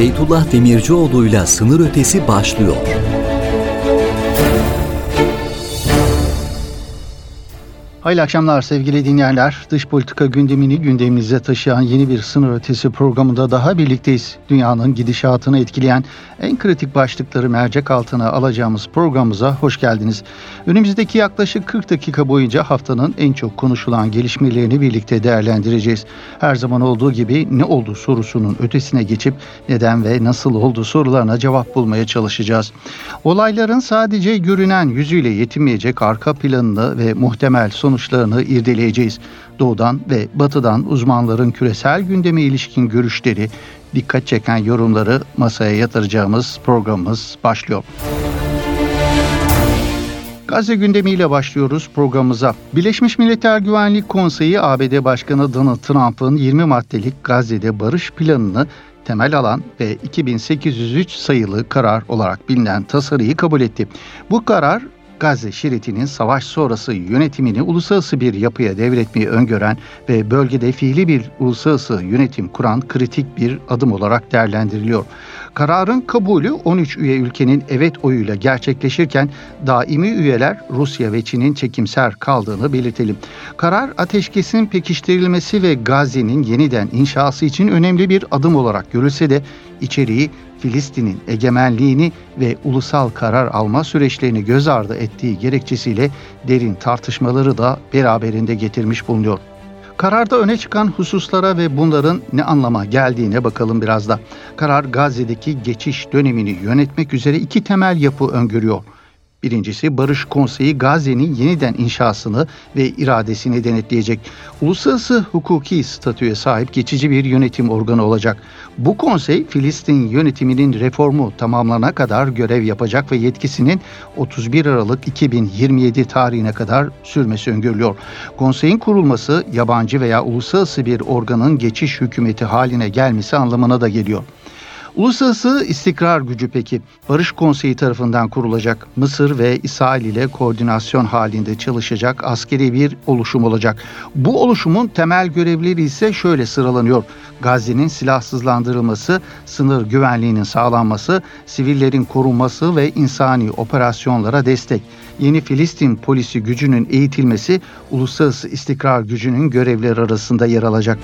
Beytullah Demircioğlu'yla Sınır Ötesi başlıyor. Hayırlı akşamlar sevgili dinleyenler. Dış politika gündemini gündemimize taşıyan yeni bir Sınır Ötesi programında daha birlikteyiz. Dünyanın gidişatını etkileyen en kritik başlıkları mercek altına alacağımız programımıza hoş geldiniz. Önümüzdeki yaklaşık 40 dakika boyunca haftanın en çok konuşulan gelişmelerini birlikte değerlendireceğiz. Her zaman olduğu gibi ne oldu sorusunun ötesine geçip neden ve nasıl oldu sorularına cevap bulmaya çalışacağız. Olayların sadece görünen yüzüyle yetinmeyecek arka planını ve muhtemel sonuçlarını irdeleyeceğiz. Doğudan ve batıdan uzmanların küresel gündeme ilişkin görüşleri, dikkat çeken yorumları masaya yatıracağımız programımız başlıyor. Gazze gündemiyle başlıyoruz programımıza. Birleşmiş Milletler Güvenlik Konseyi ABD Başkanı Donald Trump'ın 20 maddelik Gazze'de barış planını temel alan ve 2803 sayılı karar olarak bilinen tasarıyı kabul etti. Bu karar Gazze şeridinin savaş sonrası yönetimini uluslararası bir yapıya devretmeyi öngören ve bölgede fiili bir uluslararası yönetim kuran kritik bir adım olarak değerlendiriliyor. Kararın kabulü 13 üye ülkenin evet oyuyla gerçekleşirken daimi üyeler Rusya ve Çin'in çekimser kaldığını belirtelim. Karar ateşkesin pekiştirilmesi ve Gazze'nin yeniden inşası için önemli bir adım olarak görülse de içeriği Filistin'in egemenliğini ve ulusal karar alma süreçlerini göz ardı ettiği gerekçesiyle derin tartışmaları da beraberinde getirmiş bulunuyor. Kararda öne çıkan hususlara ve bunların ne anlama geldiğine bakalım biraz da. Karar Gazze'deki geçiş dönemini yönetmek üzere iki temel yapı öngörüyor. Birincisi, Barış Konseyi Gazze'nin yeniden inşasını ve iradesini denetleyecek. Uluslararası hukuki statüye sahip geçici bir yönetim organı olacak. Bu konsey, Filistin yönetiminin reformu tamamlanana kadar görev yapacak ve yetkisinin 31 Aralık 2027 tarihine kadar sürmesi öngörülüyor. Konseyin kurulması, yabancı veya uluslararası bir organın geçiş hükümeti haline gelmesi anlamına da geliyor. Uluslararası istikrar gücü peki, Barış Konseyi tarafından kurulacak, Mısır ve İsrail ile koordinasyon halinde çalışacak askeri bir oluşum olacak. Bu oluşumun temel görevleri ise şöyle sıralanıyor: Gazze'nin silahsızlandırılması, sınır güvenliğinin sağlanması, sivillerin korunması ve insani operasyonlara destek. Yeni Filistin polisi gücünün eğitilmesi, uluslararası istikrar gücünün görevleri arasında yer alacak.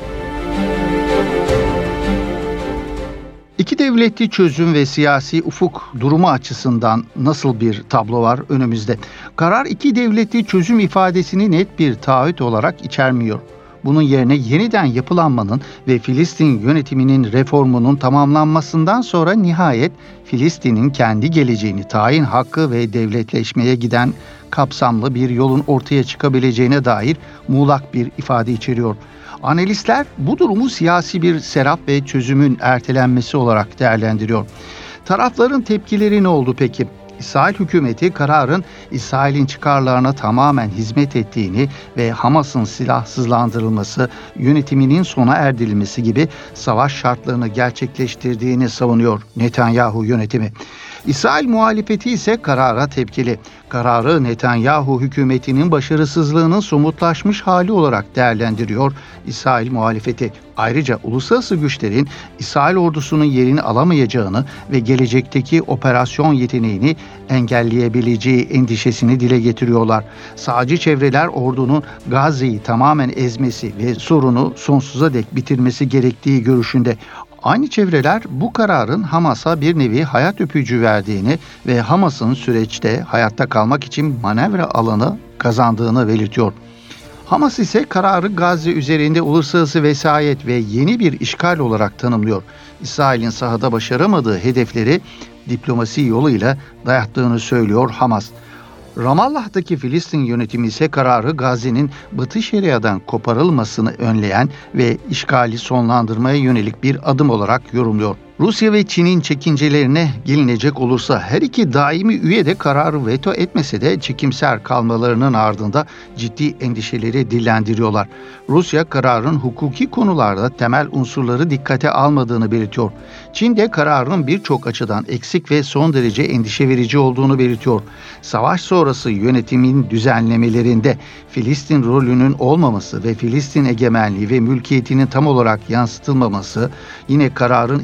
İki devletli çözüm ve siyasi ufuk durumu açısından nasıl bir tablo var önümüzde? Karar iki devletli çözüm ifadesini net bir taahhüt olarak içermiyor. Bunun yerine yeniden yapılanmanın ve Filistin yönetiminin reformunun tamamlanmasından sonra nihayet Filistin'in kendi geleceğini tayin hakkı ve devletleşmeye giden kapsamlı bir yolun ortaya çıkabileceğine dair muğlak bir ifade içeriyor. Analistler bu durumu siyasi bir serap ve çözümün ertelenmesi olarak değerlendiriyor. Tarafların tepkileri ne oldu peki? İsrail hükümeti kararın İsrail'in çıkarlarına tamamen hizmet ettiğini ve Hamas'ın silahsızlandırılması, yönetiminin sona erdirilmesi gibi savaş şartlarını gerçekleştirdiğini savunuyor Netanyahu yönetimi. İsrail muhalefeti ise karara tepkili. Kararı Netanyahu hükümetinin başarısızlığının somutlaşmış hali olarak değerlendiriyor İsrail muhalefeti. Ayrıca uluslararası güçlerin İsrail ordusunun yerini alamayacağını ve gelecekteki operasyon yeteneğini engelleyebileceği endişesini dile getiriyorlar. Sağcı çevreler ordunun Gazze'yi tamamen ezmesi ve sorunu sonsuza dek bitirmesi gerektiği görüşünde. Aynı çevreler bu kararın Hamas'a bir nevi hayat öpücüğü verdiğini ve Hamas'ın süreçte hayatta kalmak için manevra alanı kazandığını belirtiyor. Hamas ise kararı Gazze üzerinde uluslararası vesayet ve yeni bir işgal olarak tanımlıyor. İsrail'in sahada başaramadığı hedefleri diplomasi yoluyla dayattığını söylüyor Hamas. Ramallah'taki Filistin yönetimi ise kararı Gazze'nin Batı Şeria'dan koparılmasını önleyen ve işgali sonlandırmaya yönelik bir adım olarak yorumluyor. Rusya ve Çin'in çekincelerine gelinecek olursa her iki daimi üye de kararı veto etmese de çekimser kalmalarının ardında ciddi endişeleri dillendiriyorlar. Rusya kararın hukuki konularda temel unsurları dikkate almadığını belirtiyor. Çin de kararın birçok açıdan eksik ve son derece endişe verici olduğunu belirtiyor. Savaş sonrası yönetimin düzenlemelerinde Filistin rolünün olmaması ve Filistin egemenliği ve mülkiyetinin tam olarak yansıtılmaması, yine kararın iki devlet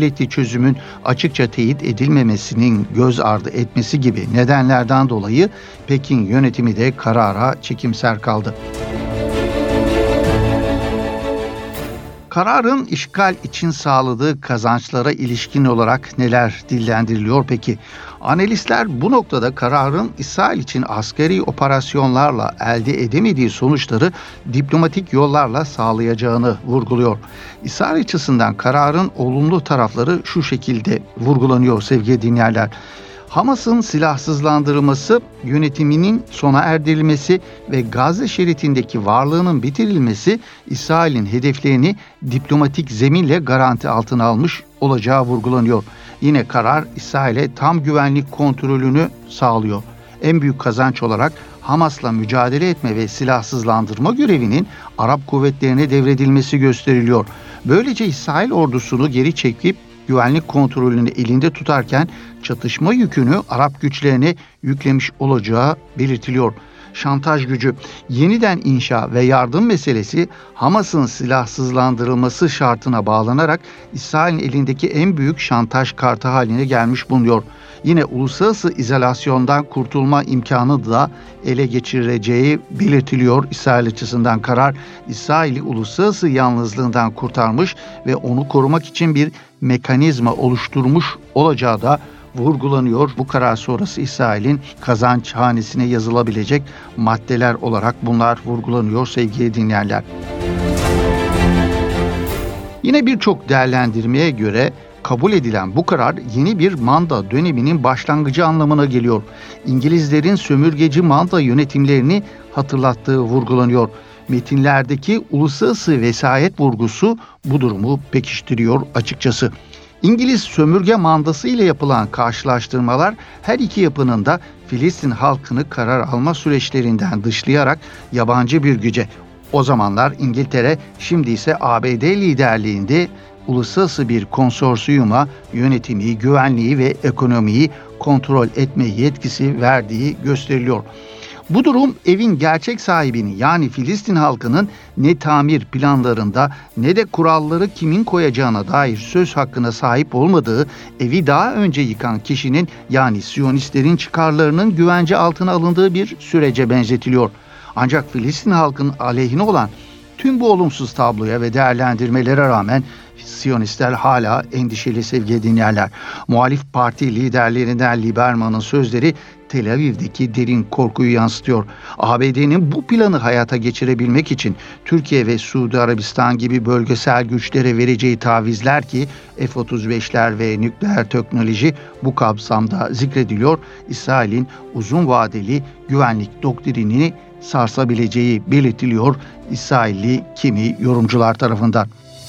devletli çözümün açıkça teyit edilmemesinin göz ardı etmesi gibi nedenlerden dolayı Pekin yönetimi de karara çekimser kaldı. Kararın işgal için sağladığı kazançlara ilişkin olarak neler dillendiriliyor peki? Analistler bu noktada kararın İsrail için askeri operasyonlarla elde edemediği sonuçları diplomatik yollarla sağlayacağını vurguluyor. İsrail açısından kararın olumlu tarafları şu şekilde vurgulanıyor sevgili dinleyenler. Hamas'ın silahsızlandırılması, yönetiminin sona erdirilmesi ve Gazze şeridindeki varlığının bitirilmesi İsrail'in hedeflerini diplomatik zeminle garanti altına almış olacağı vurgulanıyor. Yine karar İsrail'e tam güvenlik kontrolünü sağlıyor. En büyük kazanç olarak Hamas'la mücadele etme ve silahsızlandırma görevinin Arap kuvvetlerine devredilmesi gösteriliyor. Böylece İsrail ordusunu geri çekip güvenlik kontrolünü elinde tutarken çatışma yükünü Arap güçlerine yüklemiş olacağı belirtiliyor. Şantaj gücü, yeniden inşa ve yardım meselesi Hamas'ın silahsızlandırılması şartına bağlanarak İsrail'in elindeki en büyük şantaj kartı haline gelmiş bulunuyor. Yine uluslararası izolasyondan kurtulma imkanı da ele geçireceği belirtiliyor. İsrail açısından karar, İsrail'i uluslararası yalnızlığından kurtarmış ve onu korumak için bir mekanizma oluşturmuş olacağı da vurgulanıyor. Bu karar sonrası İsrail'in kazanç hanesine yazılabilecek maddeler olarak bunlar vurgulanıyor sevgili dinleyenler. Yine birçok değerlendirmeye göre kabul edilen bu karar yeni bir manda döneminin başlangıcı anlamına geliyor. İngilizlerin sömürgeci manda yönetimlerini hatırlattığı vurgulanıyor. Metinlerdeki uluslararası vesayet vurgusu bu durumu pekiştiriyor açıkçası. İngiliz sömürge mandası ile yapılan karşılaştırmalar her iki yapının da Filistin halkını karar alma süreçlerinden dışlayarak yabancı bir güce, o zamanlar İngiltere, şimdi ise ABD liderliğinde uluslararası bir konsorsiyuma yönetimi, güvenliği ve ekonomiyi kontrol etme yetkisi verdiği gösteriliyor. Bu durum evin gerçek sahibini yani Filistin halkının ne tamir planlarında ne de kuralları kimin koyacağına dair söz hakkına sahip olmadığı, evi daha önce yıkan kişinin yani Siyonistlerin çıkarlarının güvence altına alındığı bir sürece benzetiliyor. Ancak Filistin halkının aleyhine olan tüm bu olumsuz tabloya ve değerlendirmelere rağmen Siyonistler hala endişeli sevgili dinleyenler. Muhalif parti liderlerinden Lieberman'ın sözleri Tel Aviv'deki derin korkuyu yansıtıyor. ABD'nin bu planı hayata geçirebilmek için Türkiye ve Suudi Arabistan gibi bölgesel güçlere vereceği tavizler ki F-35'ler ve nükleer teknoloji bu kapsamda zikrediliyor. İsrail'in uzun vadeli güvenlik doktrinini sarsabileceği belirtiliyor İsrailli kimi yorumcular tarafından.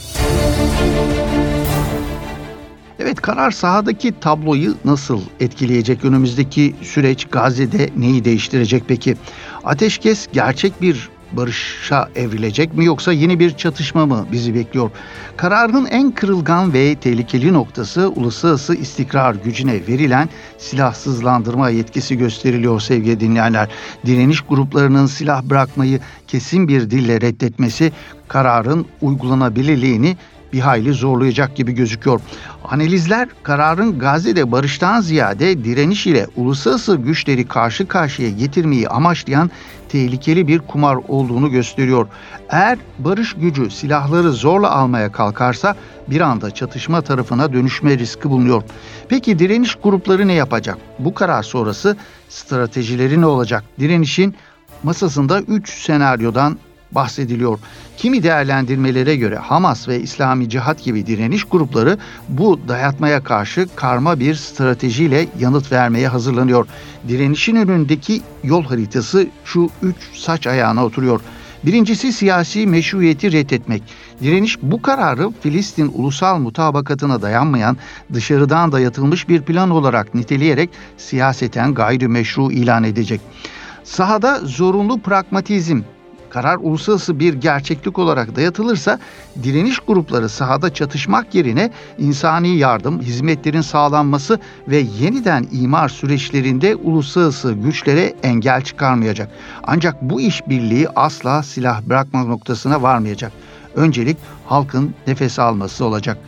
Evet, karar sahadaki tabloyu nasıl etkileyecek? Önümüzdeki süreç Gazze'de neyi değiştirecek peki? Ateşkes gerçek bir barışa evrilecek mi yoksa yeni bir çatışma mı bizi bekliyor? Kararın en kırılgan ve tehlikeli noktası uluslararası istikrar gücüne verilen silahsızlandırma yetkisi gösteriliyor sevgili dinleyenler. Direniş gruplarının silah bırakmayı kesin bir dille reddetmesi kararın uygulanabilirliğini bir hayli zorlayacak gibi gözüküyor. Analizler kararın Gazze'de barıştan ziyade direniş ile uluslararası güçleri karşı karşıya getirmeyi amaçlayan tehlikeli bir kumar olduğunu gösteriyor. Eğer barış gücü silahları zorla almaya kalkarsa bir anda çatışma tarafına dönüşme riski bulunuyor. Peki direniş grupları ne yapacak? Bu karar sonrası stratejileri ne olacak? Direnişin masasında 3 senaryodan bahsediliyor. Kimi değerlendirmelere göre Hamas ve İslami Cihat gibi direniş grupları bu dayatmaya karşı karma bir stratejiyle yanıt vermeye hazırlanıyor. Direnişin önündeki yol haritası şu 3 saç ayağına oturuyor. Birincisi siyasi meşruiyeti reddetmek. Direniş bu kararı Filistin ulusal mutabakatına dayanmayan dışarıdan dayatılmış bir plan olarak niteleyerek siyaseten gayrimeşru ilan edecek. Sahada zorunlu pragmatizm. Karar uluslararası bir gerçeklik olarak dayatılırsa direniş grupları sahada çatışmak yerine insani yardım, hizmetlerin sağlanması ve yeniden imar süreçlerinde uluslararası güçlere engel çıkarmayacak. Ancak bu işbirliği asla silah bırakma noktasına varmayacak. Öncelik halkın nefes alması olacak.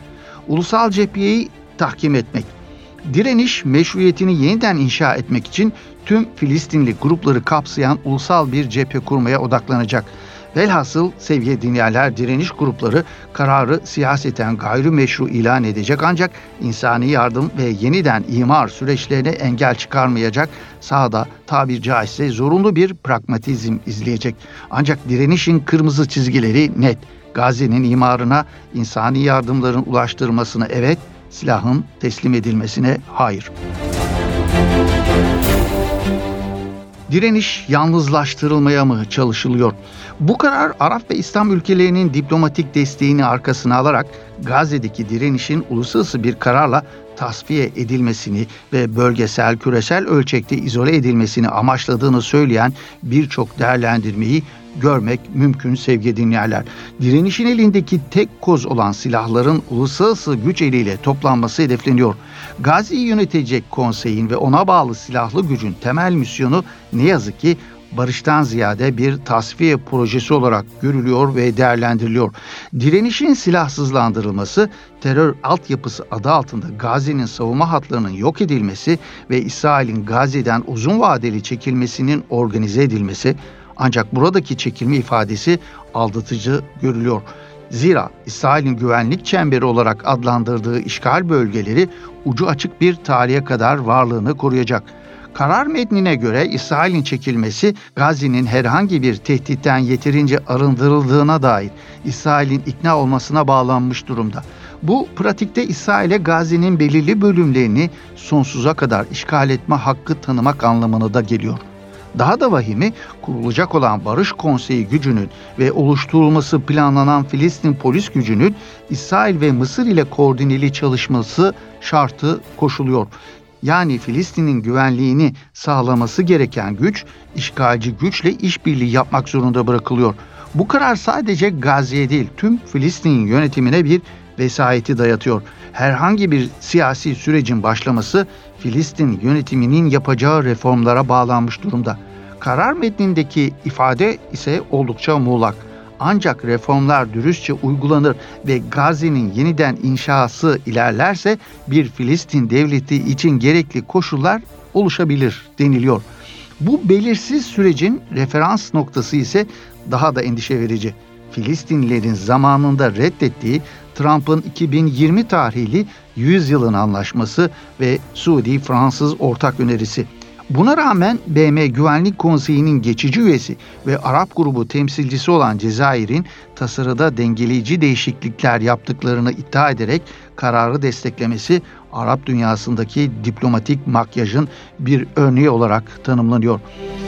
Ulusal cepheyi tahkim etmek. Direniş, meşruiyetini yeniden inşa etmek için tüm Filistinli grupları kapsayan ulusal bir cephe kurmaya odaklanacak. Velhasıl sevgili dinleyenler, direniş grupları kararı siyaseten gayrimeşru ilan edecek, ancak insani yardım ve yeniden imar süreçlerine engel çıkarmayacak, sahada tabir caizse zorunlu bir pragmatizm izleyecek. Ancak direnişin kırmızı çizgileri net. Gazze'nin imarına insani yardımların ulaştırılmasına evet, silahın teslim edilmesine hayır. Direniş yalnızlaştırılmaya mı çalışılıyor? Bu karar Arap ve İslam ülkelerinin diplomatik desteğini arkasına alarak Gazze'deki direnişin uluslararası bir kararla tasfiye edilmesini ve bölgesel, küresel ölçekte izole edilmesini amaçladığını söyleyen birçok değerlendirmeyi görmek mümkün sevgili dinleyenler. Direnişin elindeki tek koz olan silahların uluslararası güç eliyle toplanması hedefleniyor. Gazze'yi yönetecek konseyin ve ona bağlı silahlı gücün temel misyonu ne yazık ki barıştan ziyade bir tasfiye projesi olarak görülüyor ve değerlendiriliyor. Direnişin silahsızlandırılması, terör altyapısı adı altında Gazze'nin savunma hatlarının yok edilmesi ve İsrail'in Gazze'den uzun vadeli çekilmesinin organize edilmesi, ancak buradaki çekilme ifadesi aldatıcı görülüyor. Zira İsrail'in güvenlik çemberi olarak adlandırdığı işgal bölgeleri ucu açık bir tarihe kadar varlığını koruyacak. Karar metnine göre İsrail'in çekilmesi Gazze'nin herhangi bir tehditten yeterince arındırıldığına dair İsrail'in ikna olmasına bağlanmış durumda. Bu pratikte İsrail'e Gazze'nin belirli bölümlerini sonsuza kadar işgal etme hakkı tanımak anlamına da geliyor. Daha da vahimi, kurulacak olan Barış Konseyi gücünün ve oluşturulması planlanan Filistin polis gücünün İsrail ve Mısır ile koordineli çalışması şartı koşuluyor. Yani Filistin'in güvenliğini sağlaması gereken güç, işgalci güçle işbirliği yapmak zorunda bırakılıyor. Bu karar sadece Gazze'ye değil, tüm Filistin yönetimine bir vesayeti dayatıyor. Herhangi bir siyasi sürecin başlaması Filistin yönetiminin yapacağı reformlara bağlanmış durumda. Karar metnindeki ifade ise oldukça muğlak. Ancak reformlar dürüstçe uygulanır ve Gazze'nin yeniden inşası ilerlerse bir Filistin devleti için gerekli koşullar oluşabilir deniliyor. Bu belirsiz sürecin referans noktası ise daha da endişe verici. Filistinlilerin zamanında reddettiği Trump'ın 2020 tarihli 100 yılın anlaşması ve Suudi-Fransız ortak önerisi. Buna rağmen BM Güvenlik Konseyi'nin geçici üyesi ve Arap grubu temsilcisi olan Cezayir'in tasarıda dengeleyici değişiklikler yaptıklarını iddia ederek kararı desteklemesi Arap dünyasındaki diplomatik makyajın bir örneği olarak tanımlanıyor.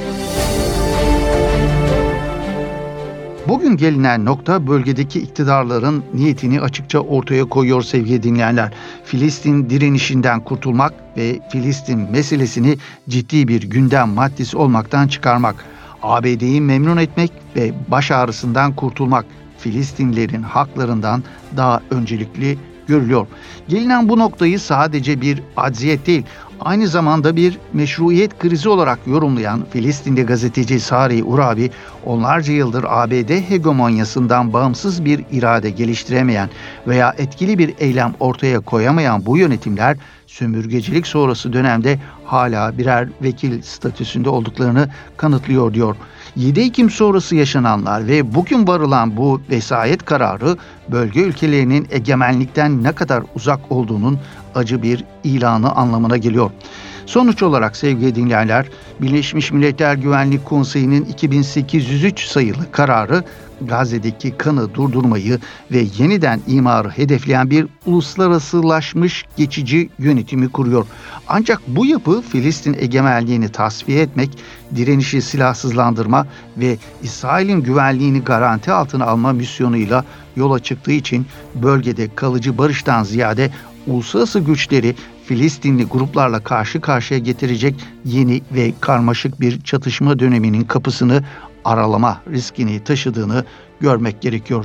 Bugün gelinen nokta bölgedeki iktidarların niyetini açıkça ortaya koyuyor sevgili dinleyenler. Filistin direnişinden kurtulmak ve Filistin meselesini ciddi bir gündem maddesi olmaktan çıkarmak, ABD'yi memnun etmek ve baş ağrısından kurtulmak Filistinlilerin haklarından daha öncelikli görülüyor. Gelinen bu noktayı sadece bir acziyet değil, aynı zamanda bir meşruiyet krizi olarak yorumlayan Filistinli gazeteci Sari Urabi, onlarca yıldır ABD hegemonyasından bağımsız bir irade geliştiremeyen veya etkili bir eylem ortaya koyamayan bu yönetimler, sömürgecilik sonrası dönemde hala birer vekil statüsünde olduklarını kanıtlıyor diyor. 7 Ekim sonrası yaşananlar ve bugün varılan bu vesayet kararı bölge ülkelerinin egemenlikten ne kadar uzak olduğunun acı bir ilanı anlamına geliyor. Sonuç olarak sevgili dinleyenler, Birleşmiş Milletler Güvenlik Konseyi'nin 2803 sayılı kararı Gazze'deki kanı durdurmayı ve yeniden imarı hedefleyen bir uluslararasılaşmış geçici yönetimi kuruyor. Ancak bu yapı Filistin egemenliğini tasfiye etmek, direnişi silahsızlandırma ve İsrail'in güvenliğini garanti altına alma misyonuyla yola çıktığı için bölgede kalıcı barıştan ziyade uluslararası güçleri Filistinli gruplarla karşı karşıya getirecek yeni ve karmaşık bir çatışma döneminin kapısını aralama riskini taşıdığını görmek gerekiyor.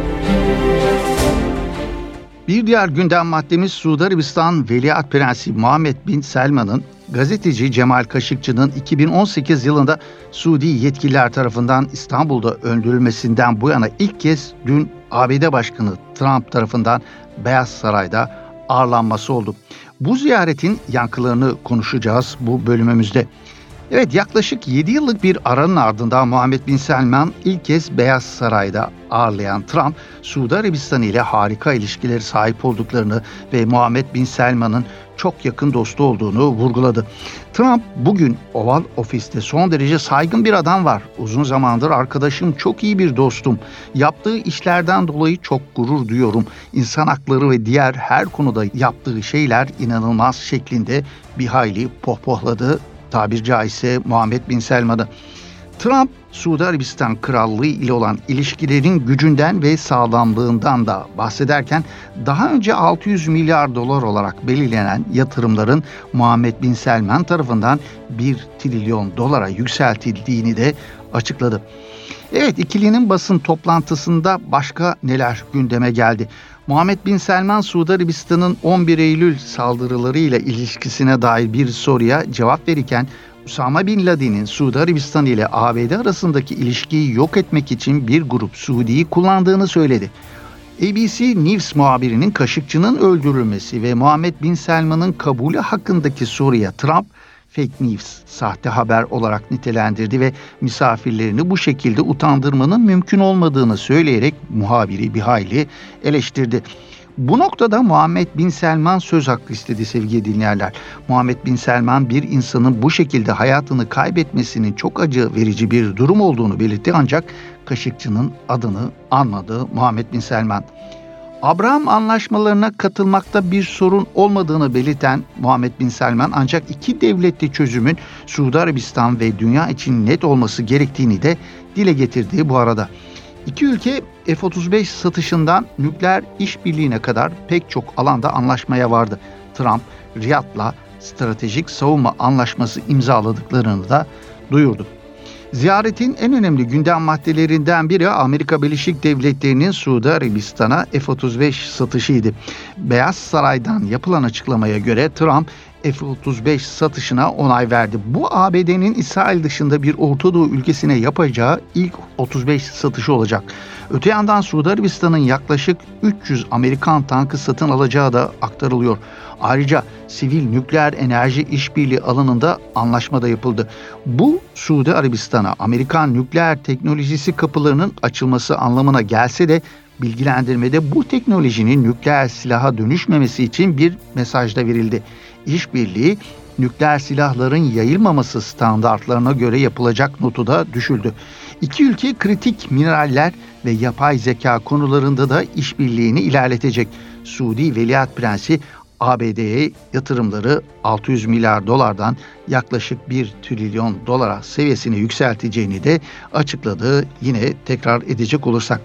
Bir diğer gündem maddemiz Suudi Arabistan Veliaht Prensi Muhammed Bin Selman'ın gazeteci Cemal Kaşıkçı'nın 2018 yılında Suudi yetkililer tarafından İstanbul'da öldürülmesinden bu yana ilk kez dün ABD Başkanı Trump tarafından Beyaz Saray'da ağırlanması oldu. Bu ziyaretin yankılarını konuşacağız bu bölümümüzde. Evet, yaklaşık 7 yıllık bir aranın ardından Muhammed Bin Selman ilk kez Beyaz Saray'da ağırlayan Trump, Suudi Arabistan ile harika ilişkileri sahip olduklarını ve Muhammed Bin Selman'ın çok yakın dostu olduğunu vurguladı. Trump, "Bugün Oval Ofis'te son derece saygın bir adam var. Uzun zamandır arkadaşım, çok iyi bir dostum. Yaptığı işlerden dolayı çok gurur duyuyorum. İnsan hakları ve diğer her konuda yaptığı şeyler inanılmaz" şeklinde bir hayli pohpohladı tabiri caizse Muhammed Bin Selman'ı. Trump, Suudi Arabistan Krallığı ile olan ilişkilerin gücünden ve sağlamlığından da bahsederken daha önce 600 milyar dolar olarak belirlenen yatırımların Muhammed Bin Selman tarafından 1 trilyon dolara yükseltildiğini de açıkladı. Evet, ikilinin basın toplantısında başka neler gündeme geldi? Muhammed Bin Selman, Suudi Arabistan'ın 11 Eylül saldırılarıyla ilişkisine dair bir soruya cevap verirken, Usama Bin Laden'in Suudi Arabistan ile ABD arasındaki ilişkiyi yok etmek için bir grup Suudi'yi kullandığını söyledi. ABC News muhabirinin Kaşıkçı'nın öldürülmesi ve Muhammed Bin Selman'ın kabulü hakkındaki soruya Trump, "fake news", sahte haber olarak nitelendirdi ve misafirlerini bu şekilde utandırmanın mümkün olmadığını söyleyerek muhabiri bir hayli eleştirdi. Bu noktada Muhammed Bin Selman söz hakkı istedi sevgili dinleyenler. Muhammed Bin Selman, bir insanın bu şekilde hayatını kaybetmesinin çok acı verici bir durum olduğunu belirtti, ancak Kaşıkçı'nın adını anmadı Muhammed Bin Selman. Abraham anlaşmalarına katılmakta bir sorun olmadığını belirten Muhammed Bin Selman, ancak iki devletli çözümün Suudi Arabistan ve dünya için net olması gerektiğini de dile getirdi bu arada. İki ülke F-35 satışından nükleer işbirliğine kadar pek çok alanda anlaşmaya vardı. Trump, Riyad'la stratejik savunma anlaşması imzaladıklarını da duyurdu. Ziyaretin en önemli gündem maddelerinden biri Amerika Birleşik Devletleri'nin Suudi Arabistan'a F-35 satışıydı. Beyaz Saray'dan yapılan açıklamaya göre Trump, F-35 satışına onay verdi. Bu ABD'nin İsrail dışında bir Orta Doğu ülkesine yapacağı ilk 35 satışı olacak. Öte yandan Suudi Arabistan'ın yaklaşık 300 Amerikan tankı satın alacağı da aktarılıyor. Ayrıca sivil nükleer enerji işbirliği alanında anlaşma da yapıldı. Bu, Suudi Arabistan'a Amerikan nükleer teknolojisi kapılarının açılması anlamına gelse de bilgilendirmede bu teknolojinin nükleer silaha dönüşmemesi için bir mesaj da verildi. İşbirliği, nükleer silahların yayılmaması standartlarına göre yapılacak notu da düşüldü. İki ülke kritik mineraller ve yapay zeka konularında da işbirliğini ilerletecek. Suudi Veliaht Prensi, ABD'ye yatırımları 600 milyar dolardan yaklaşık 1 trilyon dolara seviyesine yükselteceğini de açıkladı. Yine tekrar edecek olursak.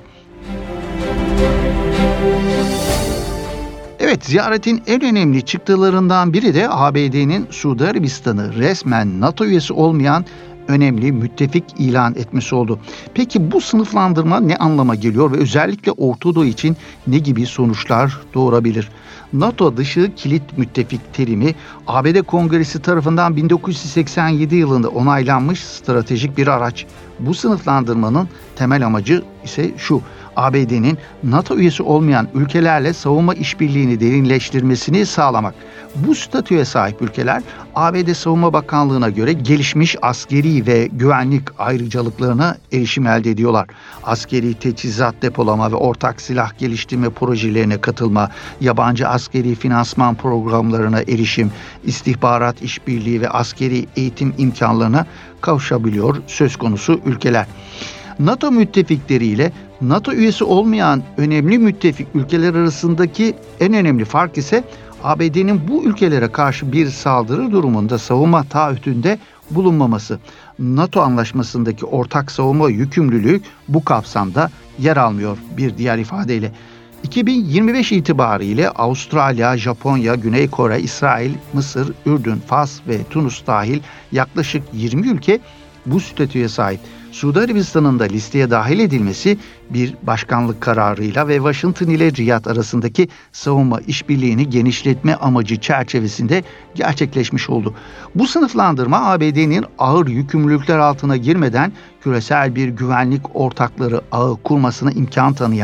Evet, ziyaretin en önemli çıktılarından biri de ABD'nin Suudi Arabistan'ı resmen NATO üyesi olmayan önemli müttefik ilan etmesi oldu. Peki bu sınıflandırma ne anlama geliyor ve özellikle Orta Doğu için ne gibi sonuçlar doğurabilir? NATO dışı kilit müttefik terimi ABD Kongresi tarafından 1987 yılında onaylanmış stratejik bir araç. Bu sınıflandırmanın temel amacı ise şu: ABD'nin NATO üyesi olmayan ülkelerle savunma işbirliğini derinleştirmesini sağlamak. Bu statüye sahip ülkeler ABD Savunma Bakanlığı'na göre gelişmiş askeri ve güvenlik ayrıcalıklarına erişim elde ediyorlar. Askeri teçhizat depolama ve ortak silah geliştirme projelerine katılma, yabancı askeri finansman programlarına erişim, istihbarat işbirliği ve askeri eğitim imkanlarına kavuşabiliyor söz konusu ülkeler. NATO müttefikleriyle NATO üyesi olmayan önemli müttefik ülkeler arasındaki en önemli fark ise ABD'nin bu ülkelere karşı bir saldırı durumunda savunma taahhütünde bulunmaması. NATO anlaşmasındaki ortak savunma yükümlülüğü bu kapsamda yer almıyor bir diğer ifadeyle. 2025 itibariyle Avustralya, Japonya, Güney Kore, İsrail, Mısır, Ürdün, Fas ve Tunus dahil yaklaşık 20 ülke bu statüye sahip. Suudi Arabistan'ın da listeye dahil edilmesi bir başkanlık kararıyla ve Washington ile Riyad arasındaki savunma işbirliğini genişletme amacı çerçevesinde gerçekleşmiş oldu. Bu sınıflandırma ABD'nin ağır yükümlülükler altına girmeden küresel bir güvenlik ortakları ağı kurmasına imkan tanıyan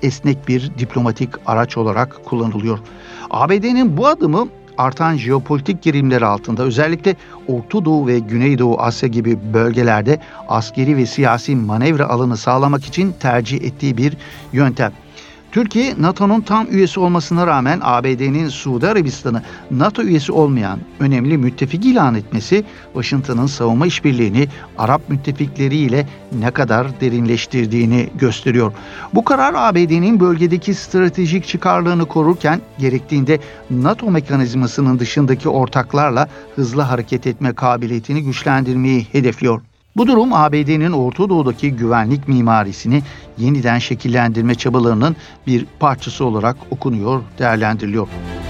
esnek bir diplomatik araç olarak kullanılıyor. ABD'nin bu adımı artan jeopolitik gerilimler altında özellikle Orta Doğu ve Güneydoğu Asya gibi bölgelerde askeri ve siyasi manevra alanı sağlamak için tercih ettiği bir yöntem. Türkiye, NATO'nun tam üyesi olmasına rağmen ABD'nin Suudi Arabistan'ı NATO üyesi olmayan önemli müttefik ilan etmesi, Washington'ın savunma işbirliğini Arap müttefikleriyle ne kadar derinleştirdiğini gösteriyor. Bu karar ABD'nin bölgedeki stratejik çıkarlarını korurken gerektiğinde NATO mekanizmasının dışındaki ortaklarla hızlı hareket etme kabiliyetini güçlendirmeyi hedefliyor. Bu durum ABD'nin Orta Doğu'daki güvenlik mimarisini yeniden şekillendirme çabalarının bir parçası olarak okunuyor, değerlendiriliyor.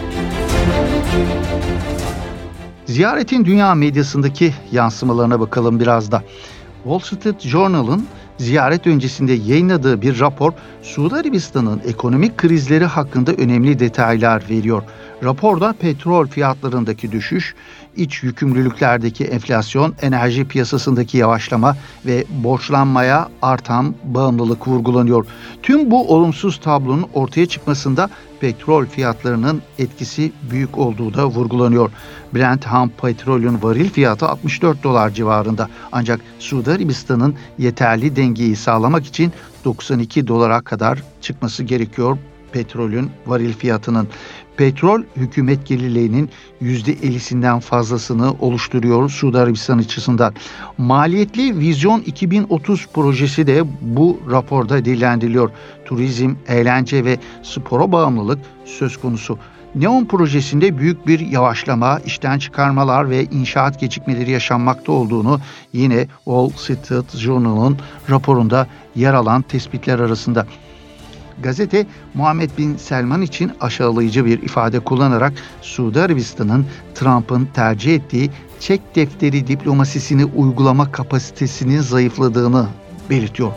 Ziyaretin dünya medyasındaki yansımalarına bakalım biraz da. Wall Street Journal'ın ziyaret öncesinde yayınladığı bir rapor, Suudi Arabistan'ın ekonomik krizleri hakkında önemli detaylar veriyor. Raporda petrol fiyatlarındaki düşüş, iç yükümlülüklerdeki enflasyon, enerji piyasasındaki yavaşlama ve borçlanmaya artan bağımlılık vurgulanıyor. Tüm bu olumsuz tablonun ortaya çıkmasında petrol fiyatlarının etkisi büyük olduğu da vurgulanıyor. Brent ham petrolün varil fiyatı $64 civarında. Ancak Suudi Arabistan'ın yeterli dengeyi sağlamak için $92 kadar çıkması gerekiyor petrolün varil fiyatının. Petrol hükümet gelirlerinin %50'sinden fazlasını oluşturuyor Suudi Arabistan açısından. Maliyetli Vizyon 2030 projesi de bu raporda dillendiriliyor. Turizm, eğlence ve spora bağımlılık söz konusu. NEOM projesinde büyük bir yavaşlama, işten çıkarmalar ve inşaat gecikmeleri yaşanmakta olduğunu yine Wall Street Journal'ın raporunda yer alan tespitler arasında. Gazete, Muhammed Bin Selman için aşağılayıcı bir ifade kullanarak Suudi Arabistan'ın Trump'ın tercih ettiği çek defteri diplomasisini uygulama kapasitesinin zayıfladığını belirtiyor.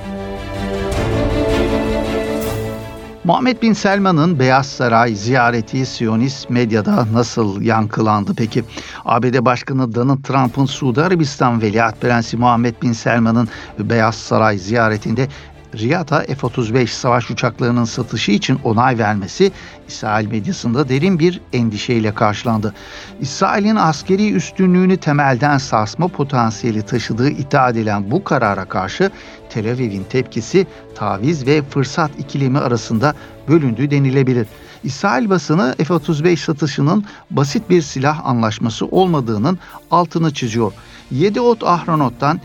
Muhammed Bin Selman'ın Beyaz Saray ziyareti Siyonist medyada nasıl yankılandı peki? ABD Başkanı Donald Trump'ın Suudi Arabistan Veliaht Prensi Muhammed Bin Selman'ın Beyaz Saray ziyaretinde Riyad'a F-35 savaş uçaklarının satışı için onay vermesi İsrail medyasında derin bir endişeyle karşılandı. İsrail'in askeri üstünlüğünü temelden sarsma potansiyeli taşıdığı iddia edilen bu karara karşı Tel Aviv'in tepkisi taviz ve fırsat ikilemi arasında bölündü denilebilir. İsrail basını F-35 satışının basit bir silah anlaşması olmadığının altını çiziyor. Yediot Ahronot'tan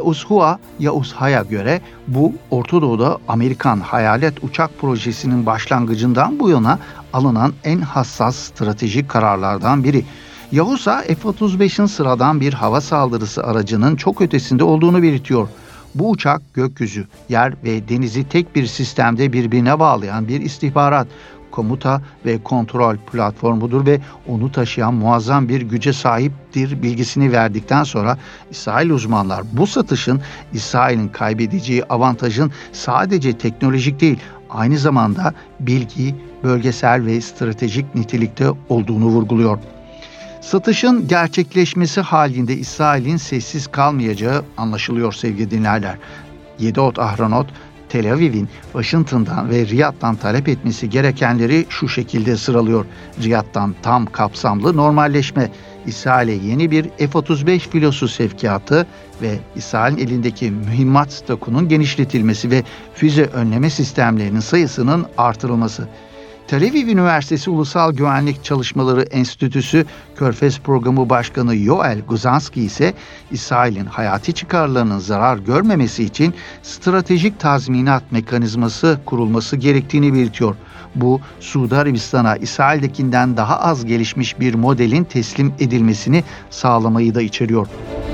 Ya'usha'ya göre bu Orta Doğu'da Amerikan hayalet uçak projesinin başlangıcından bu yana alınan en hassas stratejik kararlardan biri. Ya'usha F-35'in sıradan bir hava saldırısı aracının çok ötesinde olduğunu belirtiyor. Bu uçak gökyüzü, yer ve denizi tek bir sistemde birbirine bağlayan bir istihbarat, komuta ve kontrol platformudur ve onu taşıyan muazzam bir güce sahiptir bilgisini verdikten sonra İsrail uzmanlar bu satışın İsrail'in kaybedeceği avantajın sadece teknolojik değil, aynı zamanda bilgi, bölgesel ve stratejik nitelikte olduğunu vurguluyor. Satışın gerçekleşmesi halinde İsrail'in sessiz kalmayacağı anlaşılıyor sevgili dinleyenler. Yediot Ahronot, Tel Aviv'in Washington'dan ve Riyad'dan talep etmesi gerekenleri şu şekilde sıralıyor. Riyad'dan tam kapsamlı normalleşme, İsrail'e yeni bir F-35 filosu sevkiyatı ve İsrail'in elindeki mühimmat stokunun genişletilmesi ve füze önleme sistemlerinin sayısının artırılması. Tel Aviv Üniversitesi Ulusal Güvenlik Çalışmaları Enstitüsü Körfez Programı Başkanı Yoel Guzanski ise İsrail'in hayati çıkarlarının zarar görmemesi için stratejik tazminat mekanizması kurulması gerektiğini belirtiyor. Bu Suudi Arabistan'a İsrail'dekinden daha az gelişmiş bir modelin teslim edilmesini sağlamayı da içeriyor.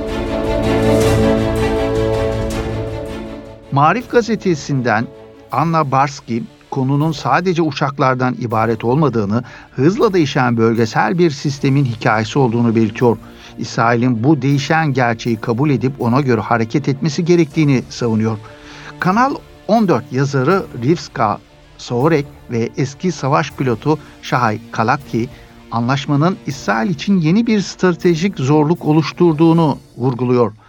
Marif gazetesinden Anna Barski, konunun sadece uçaklardan ibaret olmadığını, hızla değişen bölgesel bir sistemin hikayesi olduğunu belirtiyor. İsrail'in bu değişen gerçeği kabul edip ona göre hareket etmesi gerektiğini savunuyor. Kanal 14 yazarı Rivka Soorek ve eski savaş pilotu Shahay Kalaki, anlaşmanın İsrail için yeni bir stratejik zorluk oluşturduğunu vurguluyor.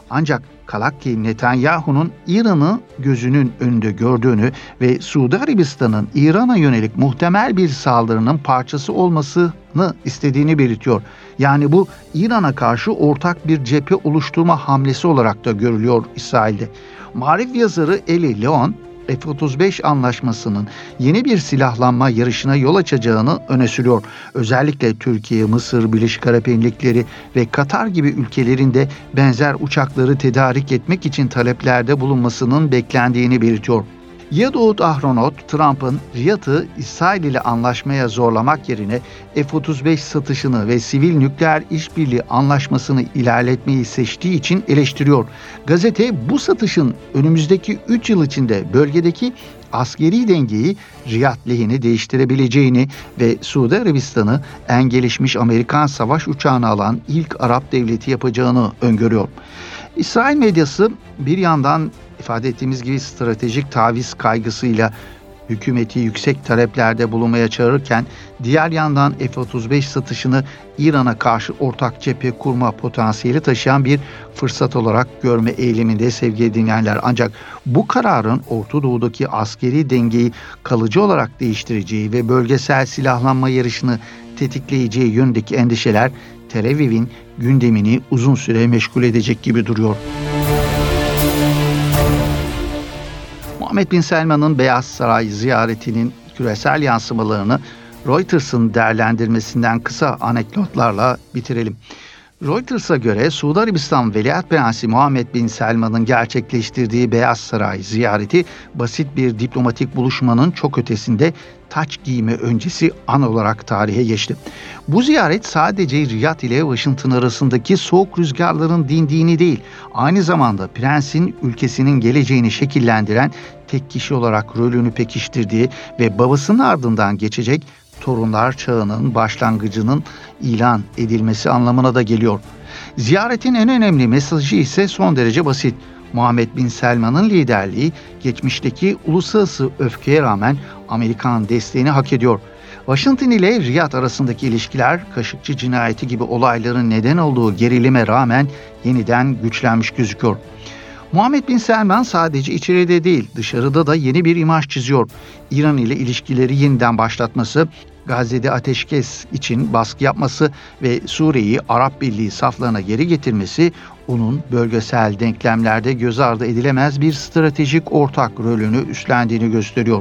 Ancak kalak ki Netanyahu'nun İran'ı gözünün önünde gördüğünü ve Suudi Arabistan'ın İran'a yönelik muhtemel bir saldırının parçası olmasını istediğini belirtiyor. Yani bu İran'a karşı ortak bir cephe oluşturma hamlesi olarak da görülüyor İsrail'de. Marif yazarı Eli Leon, F-35 anlaşmasının yeni bir silahlanma yarışına yol açacağını öne sürüyor. Özellikle Türkiye, Mısır, Birleşik Arap Emirlikleri ve Katar gibi ülkelerin de benzer uçakları tedarik etmek için taleplerde bulunmasının beklendiğini belirtiyor. Yedioth Ahronot, Trump'ın Riyad'ı İsrail ile anlaşmaya zorlamak yerine F-35 satışını ve sivil nükleer işbirliği anlaşmasını ilerletmeyi seçtiği için eleştiriyor. Gazete bu satışın önümüzdeki 3 yıl içinde bölgedeki askeri dengeyi Riyad lehine değiştirebileceğini ve Suudi Arabistan'ı en gelişmiş Amerikan savaş uçağını alan ilk Arap devleti yapacağını öngörüyor. İsrail medyası bir yandan ifade ettiğimiz gibi stratejik taviz kaygısıyla hükümeti yüksek taleplerde bulunmaya çağırırken diğer yandan F-35 satışını İran'a karşı ortak cephe kurma potansiyeli taşıyan bir fırsat olarak görme eğiliminde sevgili dinleyenler. Ancak bu kararın Orta Doğu'daki askeri dengeyi kalıcı olarak değiştireceği ve bölgesel silahlanma yarışını tetikleyeceği yönündeki endişeler Tel Aviv'in gündemini uzun süre meşgul edecek gibi duruyor. Muhammed Bin Selman'ın Beyaz Saray ziyaretinin küresel yansımalarını Reuters'ın değerlendirmesinden kısa anekdotlarla bitirelim. Reuters'a göre Suudi Arabistan Veliaht Prensi Muhammed Bin Selman'ın gerçekleştirdiği Beyaz Saray ziyareti basit bir diplomatik buluşmanın çok ötesinde taç giyme öncesi an olarak tarihe geçti. Bu ziyaret sadece Riyad ile Washington arasındaki soğuk rüzgarların dindiğini değil, aynı zamanda prensin ülkesinin geleceğini şekillendiren tek kişi olarak rolünü pekiştirdiği ve babasının ardından geçecek torunlar çağının başlangıcının ilan edilmesi anlamına da geliyor. Ziyaretin en önemli mesajı ise son derece basit. Muhammed Bin Selman'ın liderliği geçmişteki uluslararası öfkeye rağmen Amerikan desteğini hak ediyor. Washington ile Riyad arasındaki ilişkiler Kaşıkçı cinayeti gibi olayların neden olduğu gerilime rağmen yeniden güçlenmiş gözüküyor. Muhammed Bin Selman sadece içeride değil dışarıda da yeni bir imaj çiziyor. İran ile ilişkileri yeniden başlatması, Gazze'de ateşkes için baskı yapması ve Suriye'yi Arap Birliği saflarına geri getirmesi onun bölgesel denklemlerde göz ardı edilemez bir stratejik ortak rolünü üstlendiğini gösteriyor.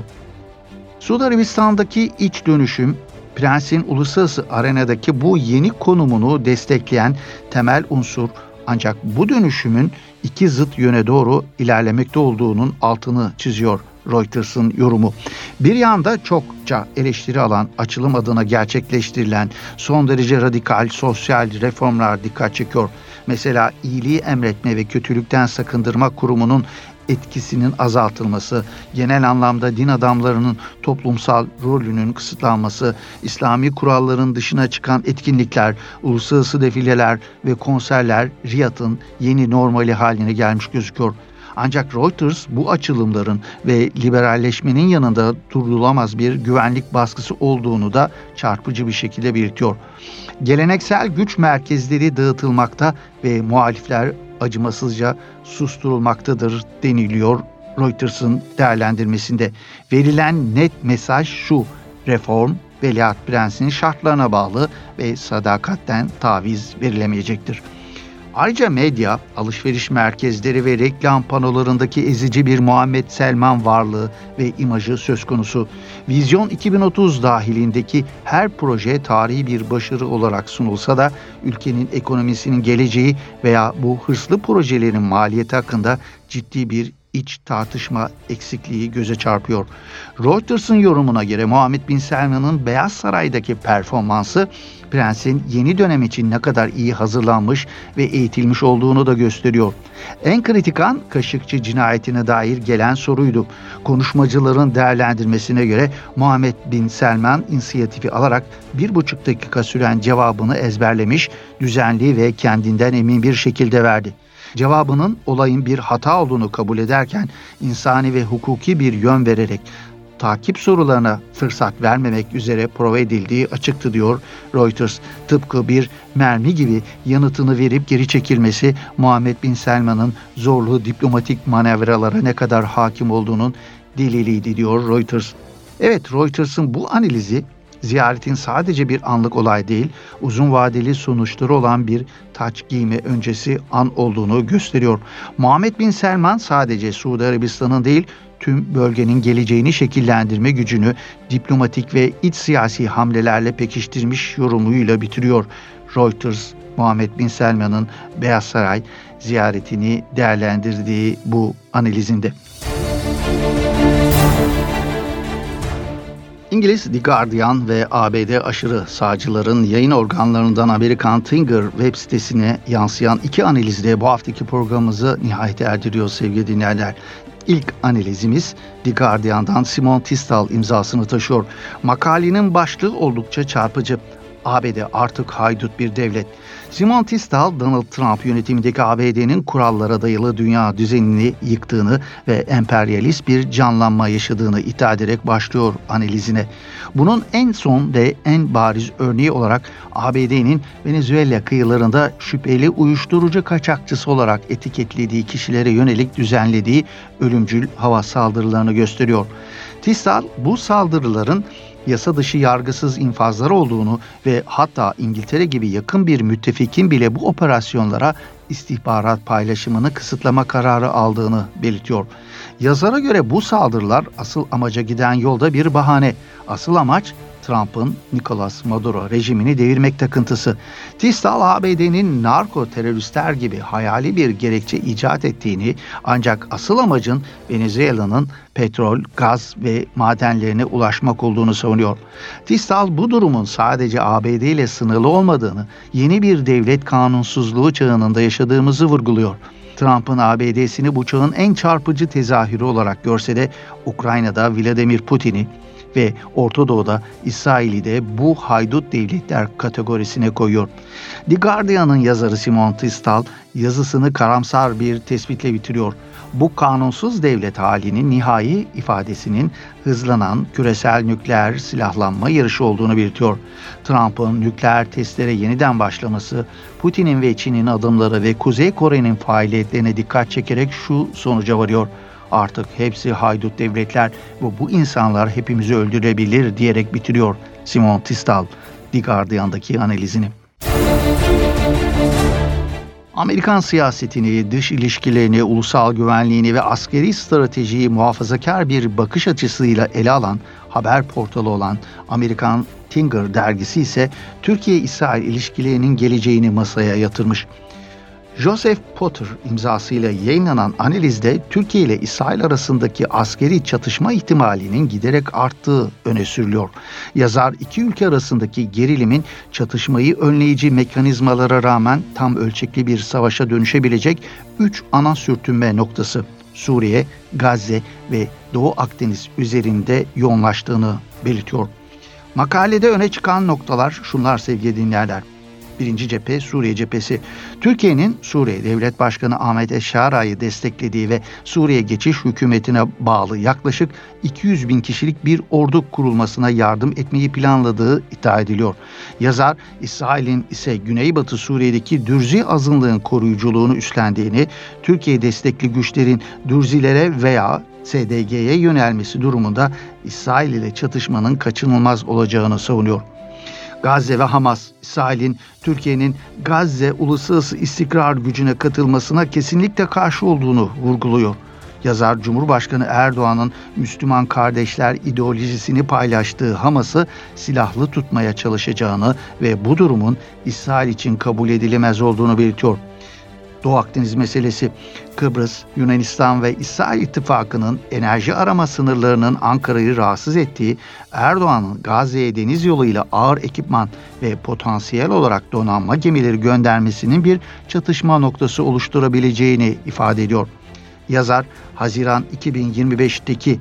Suudi Arabistan'daki iç dönüşüm, prensin uluslararası arenadaki bu yeni konumunu destekleyen temel unsur, ancak bu dönüşümün iki zıt yöne doğru ilerlemekte olduğunun altını çiziyor Reuters'ın yorumu. Bir yanda çokça eleştiri alan açılım adına gerçekleştirilen son derece radikal sosyal reformlar dikkat çekiyor. Mesela iyiliği emretme ve kötülükten sakındırma kurumunun etkisinin azaltılması, genel anlamda din adamlarının toplumsal rolünün kısıtlanması, İslami kuralların dışına çıkan etkinlikler, uluslararası defileler ve konserler Riyad'ın yeni normali haline gelmiş gözüküyor. Ancak Reuters bu açılımların ve liberalleşmenin yanında durdurulamaz bir güvenlik baskısı olduğunu da çarpıcı bir şekilde belirtiyor. Geleneksel güç merkezleri dağıtılmakta ve muhalifler acımasızca susturulmaktadır deniliyor Reuters'ın değerlendirmesinde. Verilen net mesaj şu: reform Veliaht Prensi'nin şartlarına bağlı ve sadakatten taviz verilemeyecektir. Ayrıca medya, alışveriş merkezleri ve reklam panolarındaki ezici bir Muhammed Selman varlığı ve imajı söz konusu. Vizyon 2030 dahilindeki her proje tarihi bir başarı olarak sunulsa da ülkenin ekonomisinin geleceği veya bu hırslı projelerin maliyeti hakkında ciddi bir iç tartışma eksikliği göze çarpıyor. Reuters'ın yorumuna göre Muhammed Bin Selman'ın Beyaz Saray'daki performansı prensin yeni dönem için ne kadar iyi hazırlanmış ve eğitilmiş olduğunu da gösteriyor. En kritik an Kaşıkçı cinayetine dair gelen soruydu. Konuşmacıların değerlendirmesine göre Muhammed Bin Selman inisiyatifi alarak 1,5 dakika süren cevabını ezberlemiş, düzenli ve kendinden emin bir şekilde verdi. Cevabının olayın bir hata olduğunu kabul ederken insani ve hukuki bir yön vererek takip sorularına fırsat vermemek üzere prova edildiği açıktı diyor Reuters. Tıpkı bir mermi gibi yanıtını verip geri çekilmesi Muhammed Bin Selman'ın zorlu diplomatik manevralara ne kadar hakim olduğunun deliliydi diyor Reuters. Evet, Reuters'ın bu analizi ziyaretin sadece bir anlık olay değil, uzun vadeli sonuçları olan bir taç giyme öncesi an olduğunu gösteriyor. Muhammed Bin Selman sadece Suudi Arabistan'ın değil, tüm bölgenin geleceğini şekillendirme gücünü diplomatik ve iç siyasi hamlelerle pekiştirmiş yorumuyla bitiriyor. Reuters, Muhammed Bin Selman'ın Beyaz Saray ziyaretini değerlendirdiği bu analizinde. İngiliz The Guardian ve ABD aşırı sağcıların yayın organlarından Amerikan Tinger web sitesine yansıyan iki analizle bu haftaki programımızı nihayete erdiriyor sevgili dinleyenler. İlk analizimiz The Guardian'dan Simon Tisdall imzasını taşıyor. Makalenin başlığı oldukça çarpıcı. ABD artık haydut bir devlet. Simon Tisdall, Donald Trump yönetimindeki ABD'nin kurallara dayalı dünya düzenini yıktığını ve emperyalist bir canlanma yaşadığını iddia ederek başlıyor analizine. Bunun en son ve en bariz örneği olarak ABD'nin Venezuela kıyılarında şüpheli uyuşturucu kaçakçısı olarak etiketlediği kişilere yönelik düzenlediği ölümcül hava saldırılarını gösteriyor. Tisdall bu saldırıların yasa dışı yargısız infazlar olduğunu ve hatta İngiltere gibi yakın bir müttefikin bile bu operasyonlara istihbarat paylaşımını kısıtlama kararı aldığını belirtiyor. Yazara göre bu saldırılar asıl amaca giden yolda bir bahane. Asıl amaç Trump'ın Nicolas Maduro rejimini devirmek takıntısı. Tisdall, ABD'nin narko teröristler gibi hayali bir gerekçe icat ettiğini, ancak asıl amacın Venezuela'nın petrol, gaz ve madenlerine ulaşmak olduğunu savunuyor. Tisdall bu durumun sadece ABD ile sınırlı olmadığını, yeni bir devlet kanunsuzluğu çağında yaşadığımızı vurguluyor. Trump'ın ABD'sini bu çağın en çarpıcı tezahürü olarak görse de Ukrayna'da Vladimir Putin'i ve Orta Doğu'da İsrail'i de bu haydut devletler kategorisine koyuyor. The Guardian'ın yazarı Simon Tisdall yazısını karamsar bir tespitle bitiriyor. Bu kanunsuz devlet halinin nihai ifadesinin hızlanan küresel nükleer silahlanma yarışı olduğunu belirtiyor. Trump'ın nükleer testlere yeniden başlaması, Putin'in ve Çin'in adımları ve Kuzey Kore'nin faaliyetlerine dikkat çekerek şu sonuca varıyor: artık hepsi haydut devletler ve bu insanlar hepimizi öldürebilir diyerek bitiriyor Simon Tisdall The Guardian'daki analizini. Amerikan siyasetini, dış ilişkilerini, ulusal güvenliğini ve askeri stratejiyi muhafazakar bir bakış açısıyla ele alan haber portalı olan Amerikan Tinger dergisi ise Türkiye-İsrail ilişkilerinin geleceğini masaya yatırmış. Joseph Potter imzasıyla yayınlanan analizde Türkiye ile İsrail arasındaki askeri çatışma ihtimalinin giderek arttığı öne sürülüyor. Yazar iki ülke arasındaki gerilimin çatışmayı önleyici mekanizmalara rağmen tam ölçekli bir savaşa dönüşebilecek 3 ana sürtünme noktası Suriye, Gazze ve Doğu Akdeniz üzerinde yoğunlaştığını belirtiyor. Makalede öne çıkan noktalar şunlar sevgili dinleyenler. Birinci cephe Suriye cephesi. Türkiye'nin Suriye Devlet Başkanı Ahmet Eşşara'yı desteklediği ve Suriye Geçiş Hükümeti'ne bağlı yaklaşık 200 bin kişilik bir ordu kurulmasına yardım etmeyi planladığı iddia ediliyor. Yazar, İsrail'in ise Güneybatı Suriye'deki Dürzi azınlığın koruyuculuğunu üstlendiğini, Türkiye destekli güçlerin Dürzilere veya SDG'ye yönelmesi durumunda İsrail ile çatışmanın kaçınılmaz olacağını savunuyor. Gazze ve Hamas, İsrail'in Türkiye'nin Gazze uluslararası istikrar gücüne katılmasına kesinlikle karşı olduğunu vurguluyor. Yazar, Cumhurbaşkanı Erdoğan'ın Müslüman kardeşler ideolojisini paylaştığı Hamas'ı silahlı tutmaya çalışacağını ve bu durumun İsrail için kabul edilemez olduğunu belirtiyor. Doğu Akdeniz meselesi. Kıbrıs, Yunanistan ve İsrail ittifakının enerji arama sınırlarının Ankara'yı rahatsız ettiği, Erdoğan'ın Gazze'ye deniz yoluyla ağır ekipman ve potansiyel olarak donanma gemileri göndermesinin bir çatışma noktası oluşturabileceğini ifade ediyor. Yazar, Haziran 2025'teki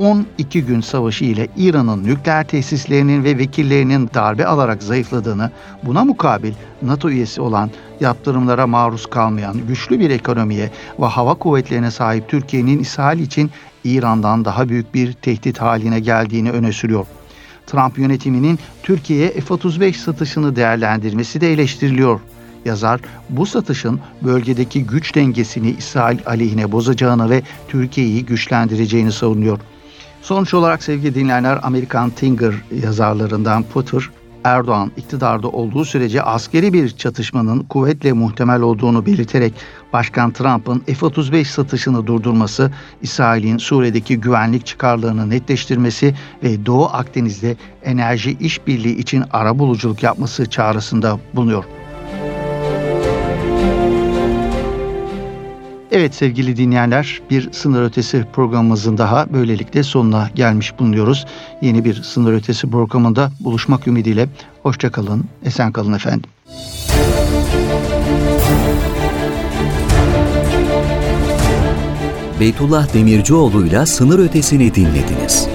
12 gün savaşı ile İran'ın nükleer tesislerinin ve vekillerinin darbe alarak zayıfladığını, buna mukabil NATO üyesi olan, yaptırımlara maruz kalmayan güçlü bir ekonomiye ve hava kuvvetlerine sahip Türkiye'nin İsrail için İran'dan daha büyük bir tehdit haline geldiğini öne sürüyor. Trump yönetiminin Türkiye'ye F-35 satışını değerlendirmesi de eleştiriliyor. Yazar, bu satışın bölgedeki güç dengesini İsrail aleyhine bozacağını ve Türkiye'yi güçlendireceğini savunuyor. Sonuç olarak sevgili dinleyenler, Amerikan Thinker yazarlarından Potter, Erdoğan iktidarda olduğu sürece askeri bir çatışmanın kuvvetle muhtemel olduğunu belirterek Başkan Trump'ın F-35 satışını durdurması, İsrail'in Suriye'deki güvenlik çıkarlarını netleştirmesi ve Doğu Akdeniz'de enerji işbirliği için arabuluculuk yapması çağrısında bulunuyor. Evet sevgili dinleyenler, bir Sınır Ötesi programımızın daha böylelikle sonuna gelmiş bulunuyoruz. Yeni bir Sınır Ötesi programında buluşmak ümidiyle hoşça kalın, esen kalın efendim. Beytullah Demircioğlu'yla Sınır Ötesi'ni dinlediniz.